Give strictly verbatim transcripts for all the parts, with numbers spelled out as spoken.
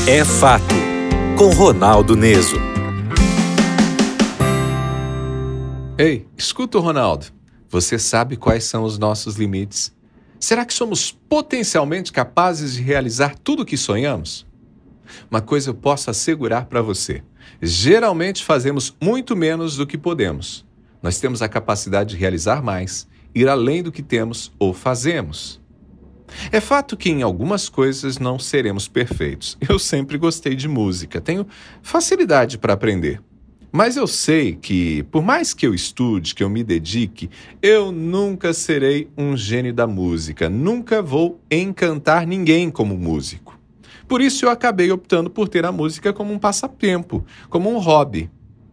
É Fato, com Ronaldo Neso. Ei, escuta, Ronaldo. Você sabe quais são os nossos limites? Será que somos potencialmente capazes de realizar tudo o que sonhamos? Uma coisa eu posso assegurar para você. Geralmente fazemos muito menos do que podemos. Nós temos a capacidade de realizar mais, ir além do que temos ou fazemos. É fato que em algumas coisas não seremos perfeitos. Eu sempre gostei de música, tenho facilidade para aprender. Mas eu sei que, por mais que eu estude, que eu me dedique, eu nunca serei um gênio da música, nunca vou encantar ninguém como músico. Por isso eu acabei optando por ter a música como um passatempo, como um hobby.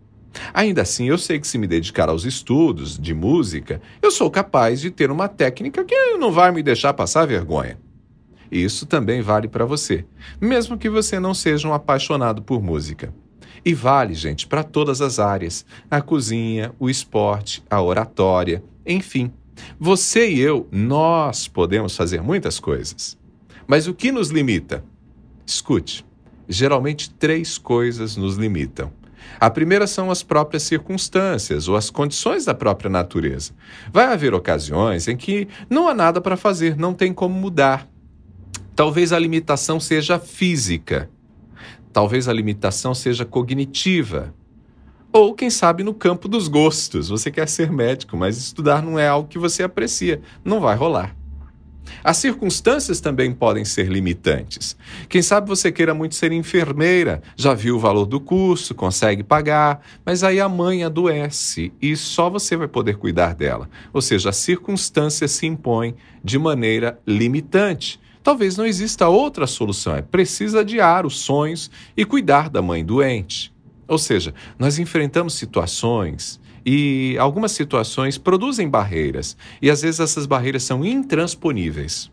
Ainda assim, eu sei que se me dedicar aos estudos de música, eu sou capaz de ter uma técnica que não vai me deixar passar vergonha. Isso também vale para você, mesmo que você não seja um apaixonado por música. E vale, gente, para todas as áreas, a cozinha, o esporte, a oratória, enfim. Você e eu, nós podemos fazer muitas coisas. Mas o que nos limita? Escute, geralmente três coisas nos limitam. A primeira são as próprias circunstâncias ou as condições da própria natureza. Vai haver ocasiões em que não há nada para fazer, não tem como mudar. Talvez a limitação seja física, talvez a limitação seja cognitiva, ou quem sabe no campo dos gostos. Você quer ser médico, mas estudar não é algo que você aprecia, não vai rolar. As circunstâncias também podem ser limitantes. Quem sabe você queira muito ser enfermeira, já viu o valor do curso, consegue pagar, mas aí a mãe adoece e só você vai poder cuidar dela. Ou seja, a circunstância se impõe de maneira limitante. Talvez não exista outra solução, é preciso adiar os sonhos e cuidar da mãe doente. Ou seja, nós enfrentamos situações e algumas situações produzem barreiras, e às vezes essas barreiras são intransponíveis.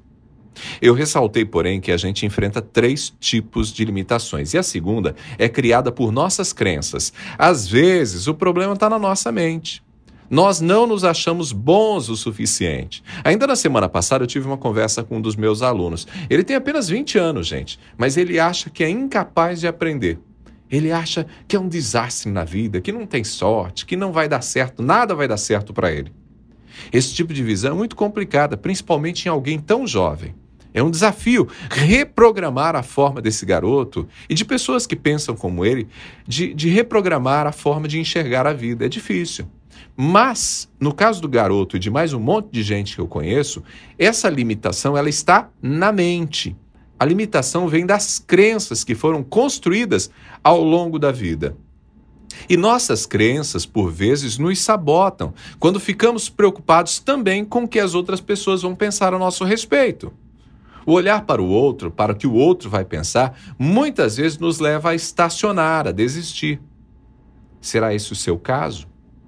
Eu ressaltei, porém, que a gente enfrenta três tipos de limitações, e a segunda é criada por nossas crenças. Às vezes, o problema está na nossa mente. Nós não nos achamos bons o suficiente. Ainda na semana passada eu tive uma conversa com um dos meus alunos. Ele tem apenas vinte anos, gente, mas ele acha que é incapaz de aprender. Ele acha que é um desastre na vida, que não tem sorte, que não vai dar certo, nada vai dar certo para ele. Esse tipo de visão é muito complicada, principalmente em alguém tão jovem. É um desafio reprogramar a forma desse garoto e de pessoas que pensam como ele, de, de reprogramar a forma de enxergar a vida. É difícil. Mas, no caso do garoto e de mais um monte de gente que eu conheço, essa limitação ela está na mente. A limitação vem das crenças que foram construídas ao longo da vida. E nossas crenças, por vezes, nos sabotam quando ficamos preocupados também com o que as outras pessoas vão pensar a nosso respeito. O olhar para o outro, para o que o outro vai pensar, muitas vezes nos leva a estacionar, a desistir. Será esse o seu caso?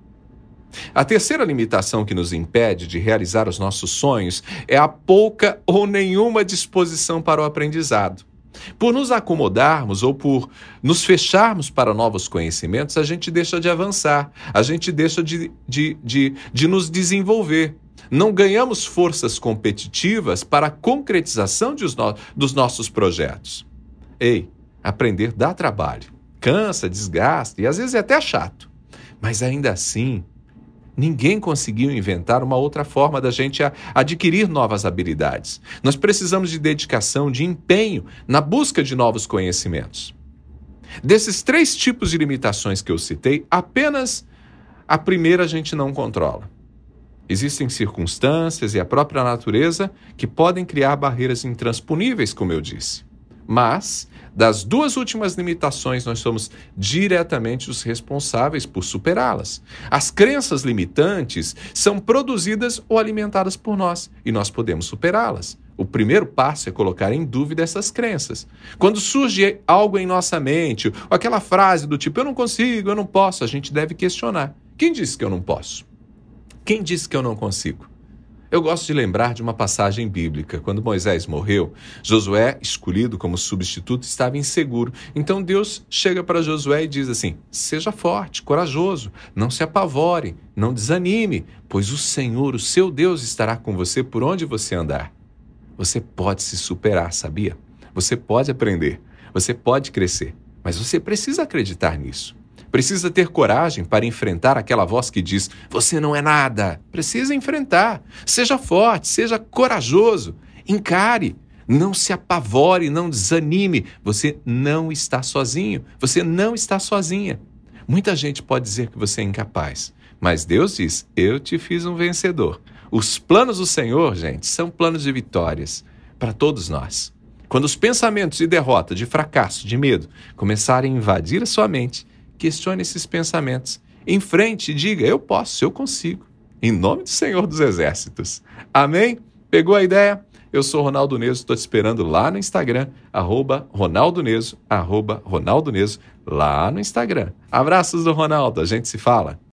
A terceira limitação que nos impede de realizar os nossos sonhos é a pouca ou nenhuma disposição para o aprendizado. Por nos acomodarmos ou por nos fecharmos para novos conhecimentos, a gente deixa de avançar, a gente deixa de, de, de, de nos desenvolver. Não ganhamos forças competitivas para a concretização de os no, dos nossos projetos. Ei, aprender dá trabalho, cansa, desgasta e às vezes é até chato, mas ainda assim, ninguém conseguiu inventar uma outra forma da gente adquirir novas habilidades. Nós precisamos de dedicação, de empenho na busca de novos conhecimentos. Desses três tipos de limitações que eu citei, apenas a primeira a gente não controla. Existem circunstâncias e a própria natureza que podem criar barreiras intransponíveis, como eu disse. Mas, das duas últimas limitações, nós somos diretamente os responsáveis por superá-las. As crenças limitantes são produzidas ou alimentadas por nós, e nós podemos superá-las. O primeiro passo é colocar em dúvida essas crenças. Quando surge algo em nossa mente, ou aquela frase do tipo, eu não consigo, eu não posso, a gente deve questionar. Quem disse que eu não posso? Quem disse que eu não consigo? Eu gosto de lembrar de uma passagem bíblica. Quando Moisés morreu, Josué, escolhido como substituto, estava inseguro. Então Deus chega para Josué e diz assim, seja forte, corajoso, não se apavore, não desanime, pois o Senhor, o seu Deus, estará com você por onde você andar. Você pode se superar, sabia? Você pode aprender. Você pode crescer, mas você precisa acreditar nisso. Precisa ter coragem para enfrentar aquela voz que diz: você não é nada. Precisa enfrentar. Seja forte, seja corajoso. Encare. Não se apavore, não desanime. Você não está sozinho. Você não está sozinha. Muita gente pode dizer que você é incapaz, mas Deus diz: eu te fiz um vencedor. Os planos do Senhor, gente, são planos de vitórias para todos nós. Quando os pensamentos de derrota, de fracasso, de medo começarem a invadir a sua mente, questione esses pensamentos. Enfrente e diga: eu posso, eu consigo. Em nome do Senhor dos Exércitos. Amém? Pegou a ideia? Eu sou Ronaldo Neso, estou te esperando lá no Instagram, arroba Ronaldo Neso, arroba Ronaldo Neso, lá no Instagram. Abraços do Ronaldo, a gente se fala.